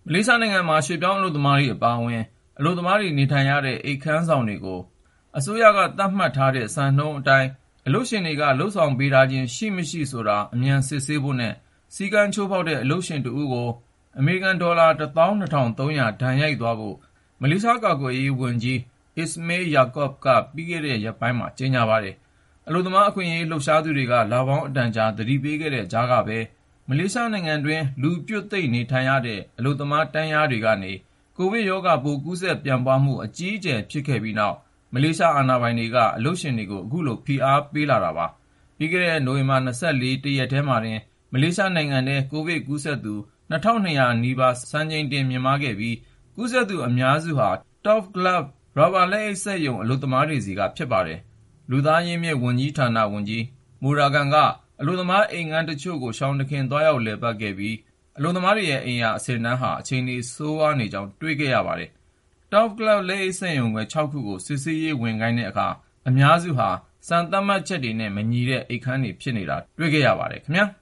မလေးရှားနိုင်ငံမှာ ရွှေ့ပြောင်းအလုပ်သမားတွေအပါအဝင် အလုပ်သမားတွေနေထိုင်ရတဲ့ အိမ်ခန်းဆောင်တွေကို အစိုးရကသတ်မှတ်ထားတဲ့ စံနှုန်းအတိုင်း အလုပ်ရှင်တွေက လုပ်ဆောင်ပေးထားခြင်း ရှိမရှိဆိုတာ အမြန်စစ်ဆေးဖို့နဲ့ စည်းကမ်းချိုးဖောက်တဲ့ အလုပ်ရှင်တဦးကို အမေရိကန်ဒေါ်လာ 12,300 ဒဏ်ရိုက်သွားဖို့ မလေးရှားကာကွယ်ရေးဝန်ကြီး Ismail Yaakob က ပြီးခဲ့တဲ့ရက်ပိုင်းမှာ ကြေညာပါတယ်။ အလုပ်သမားအခွင့်အရေး လှုပ်ရှားသူတွေက လပေါင်းအတန်ကြာ သတိပေးခဲ့တဲ့ကြားကပဲ မလေးရှားနိုင်ငံတွင်း လူပြွတ်သိပ်နေထိုင်ရတဲ့ အလုပ်သမားတန်းလျားတွေကနေ ကိုဗစ်ရောဂါပိုး ကူးစက်ပြန့်ပွားမှု အကြီးအကျယ်ဖြစ်ခဲ့ပြီးနောက် မလေးရှားအာဏာပိုင်တွေက အလုပ်ရှင်တွေကို အခုလို ဖိအားပေးလာတာပါ။ ပြီးခဲ့တဲ့ နိုဝင်ဘာ ၂၄ တရက်တည်းမှာတင် မလေးရှားနိုင်ငံထဲ ကိုဗစ်ကူးစက်သူ 2,200 နီးပါး စံချိန်တင်မြင့်မားခဲ့ပြီး ကူးစက်သူအများစုဟာ Top Glove ရာဘာလက်အိတ်စက်ရုံ အလုပ်သမားတွေဆီက ဖြစ်ပါတယ်။ လူသားရင်းမြစ်ဝန်ကြီးဌာနဝန်ကြီး Muragan က အလုပ်သမားအိမ်ခန်းတချို့ကို ရှောင်တခင် သွားရောက်လည်ပတ်ခဲ့ပြီး အလုပ်သမားတွေရဲ့ အိမ်ယာအဆင့်အတန်းဟာ အခြေအနေဆိုးဝါးနေကြောင်း တွေ့ခဲ့ရပါတယ်။ Top Glove လက်အိတ်စက်ရုံခွဲ 6 ခုကို စစ်ဆေးရေးဝင်ခိုင်းတဲ့အခါ အများစုဟာ စံသတ်မှတ်ချက်တွေနဲ့ မညီတဲ့ အိပ်ခန်းတွေဖြစ်နေတာ တွေ့ခဲ့ရပါတယ်ခင်ဗျာ။